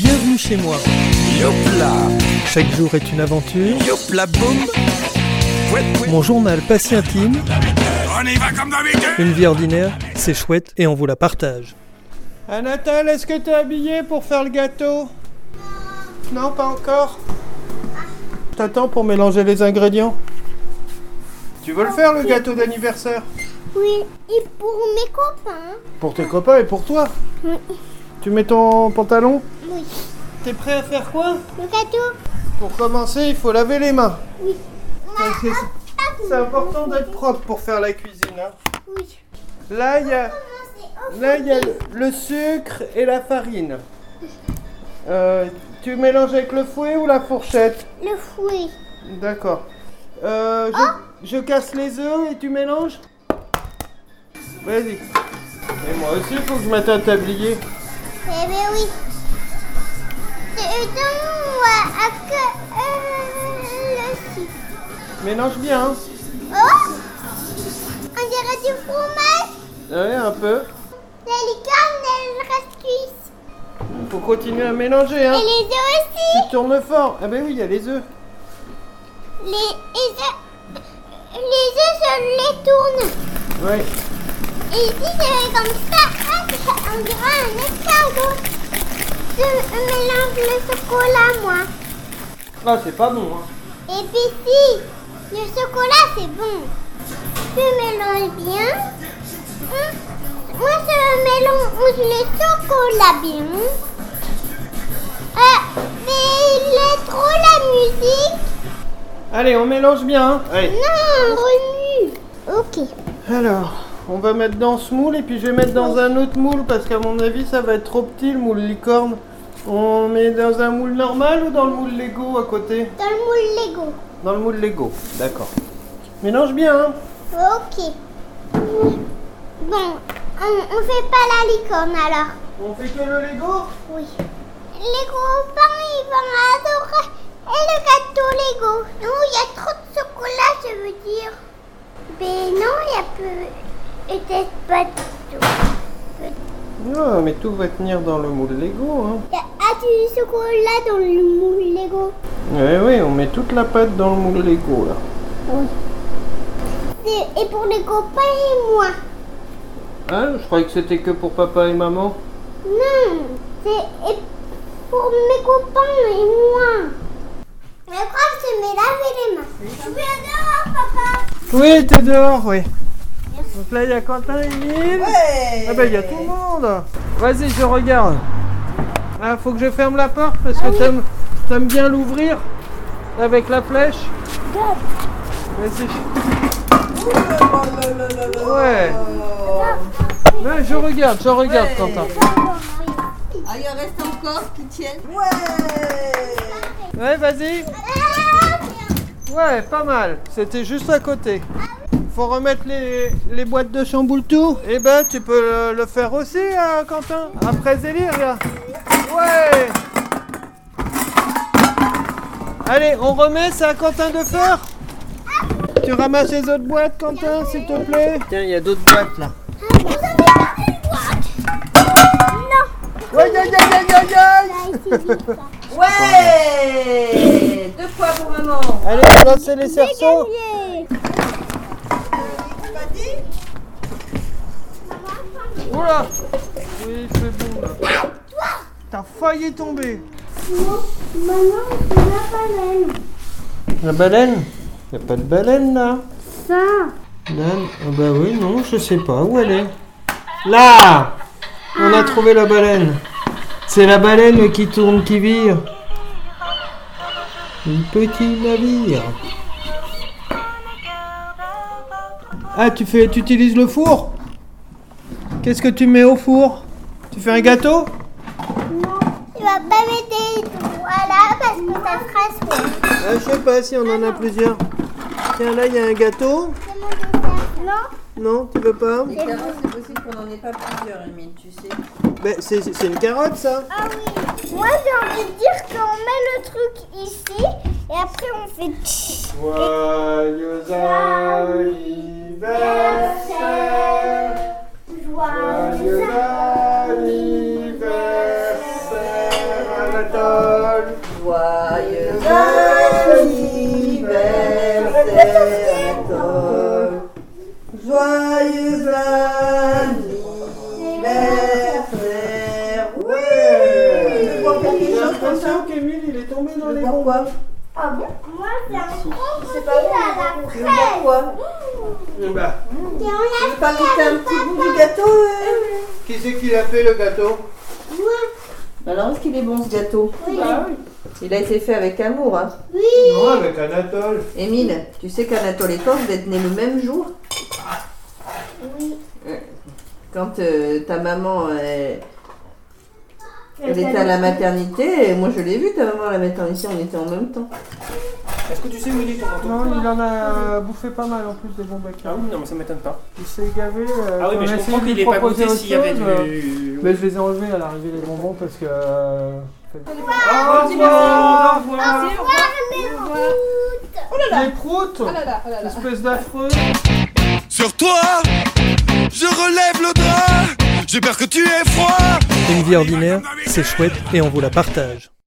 Bienvenue chez moi. Yopla. Chaque jour est une aventure. Yopla boum. Mon journal pas si intime. On y va comme d'habitude. Une vie ordinaire, c'est chouette et on vous la partage. Anatole, est-ce que t'es habillée pour faire le gâteau? Non, pas encore. T'attends pour mélanger les ingrédients. Tu veux le faire, le gâteau d'anniversaire? Oui, et pour mes copains. Pour tes copains et pour toi? Oui. Tu mets ton pantalon? Oui. T'es prêt à faire quoi? Le gâteau? Pour commencer, il faut laver les mains. Oui. C'est important d'être propre pour faire la cuisine. Hein. Oui. Là, il y a le sucre et la farine. Tu mélanges avec le fouet ou la fourchette? Le fouet. D'accord. Je casse les œufs et tu mélanges? Vas-y. Et moi aussi, il faut que je mette un tablier. Eh bien oui. Le sucre. Mélange bien. Hein. Oh! On dirait du fromage. Ouais, un peu. Les licornes, elles restent cuites. Il faut continuer à mélanger. Hein. Et les œufs aussi. Tu tournes fort. Ah ben oui, il y a les œufs. Les œufs, je les tourne. Ouais. Et ici, je fais comme ça. On dirait un escargot. Je mélange le chocolat, moi. Ah, c'est pas bon. Hein. Et puis si, le chocolat, c'est bon. Je mélange bien. Moi, je mélange le chocolat bien. Mais il est trop la musique. Allez, on mélange bien. Hein. Allez. Non, remue. Ok. Alors, on va mettre dans ce moule et puis je vais mettre dans un autre moule parce qu'à mon avis, ça va être trop petit le moule licorne. On met dans un moule normal ou dans le moule Lego à côté? Dans le moule Lego. Dans le moule Lego, d'accord. Mélange bien. Hein. Ok. Bon, on fait pas la licorne alors. On fait que le Lego? Oui. Les copains, ils vont adorer. Et le gâteau Lego. Non, il y a trop de chocolat, je veux dire. Mais non, il y a peut-être pas de tout. Non, mais tout va tenir dans le moule Lego. Hein. Il y a du chocolat dans le moule Lego. Oui, on met toute la pâte dans le moule Lego là. Oui. Et pour les copains et moi. Ah, je croyais que c'était que pour papa et maman. Non, c'est pour mes copains et moi. Je crois que je m'ai lavé les mains. Je vais dehors, papa. Oui, t'es dehors, oui. Donc là, il y a Quentin et Emile. Ouais. Ah ben, il y a tout le monde. Vas-y, je regarde. Ah, faut que je ferme la porte parce que t'aimes bien l'ouvrir avec la flèche. Vas-y. Ouais. Ouais, je regarde, Quentin. Ah, il en reste encore qui tiennent. Ouais, vas-y. Ouais, pas mal. C'était juste à côté. Faut remettre les boîtes de chamboule-tout. Eh ben, tu peux le faire aussi, Quentin. Après Zélir, là. Ouais. Allez, on remet, c'est à Quentin de faire. Tu ramasses les autres boîtes, Quentin, s'il te plaît. Tiens, il y a d'autres boîtes, là. Vous avez pas une boîte? Non. Ouais, aïe. Ouais. Deux fois pour maman. Allez, lancez les cerceaux. Oula. Oui, il fait bon, là. T'as failli tomber. Maman, c'est la baleine. La baleine? Y a pas de baleine, là. Ça. Là, ah bah oui, non, je sais pas où elle est. Là! On a trouvé la baleine. C'est la baleine qui tourne, qui vire. Un petit navire. Ah, tu utilises le four? Qu'est-ce que tu mets au four? Tu fais un gâteau? Non, tu vas pas mettre des voilà parce que ça sera soin. Ah, je sais pas si on en a plusieurs. Tiens, là, il y a un gâteau. C'est mon dessert. Non. Non, tu veux pas? Les carottes, c'est possible qu'on n'en ait pas plusieurs, Emile, tu sais. Ben, c'est une carotte, ça. Ah oui. Moi, j'ai envie de dire qu'on met le truc ici et après on fait. Joyeux anniversaire. Joyeux anniversaire à Joyeux anniversaire, Anatole. Joyeux anniversaire. Ouais. Tu vois quelque J'ai chose comme l'impression ça? qu'Emile il est tombé dans les Pourquoi? bonbons. Ah bon? Moi, c'est un gros C'est goûter pas à la Tu veux fraise. quoi? Bah, Et on Tu a veux pas goûter un petit bout du gâteau? qui c'est qui l'a fait le gâteau? Alors, est-ce qu'il est bon ce gâteau? Oui. Il a été fait avec amour, hein. Non, avec Anatole. Émile, tu sais qu'Anatole et toi, vous êtes nés le même jour? Oui. Quand ta maman, elle était à la maternité, et moi je l'ai vue, ta maman à la maternité, on était en même temps. Est-ce que tu sais où il est ton manteau? Non, il en a bouffé pas mal en plus des bons becs. Ah oui, non, mais ça m'étonne pas. Il s'est gavé. Ah oui, mais je comprends qu'il n'ait pas goûté s'il y avait du. Mais je les ai enlevés à l'arrivée les bonbons parce que. Au revoir! Au revoir! Les proutes espèce d'affreux. Sur toi, je relève le drap. J'ai peur que tu aies froid. Une vie ordinaire, c'est chouette et on vous la partage.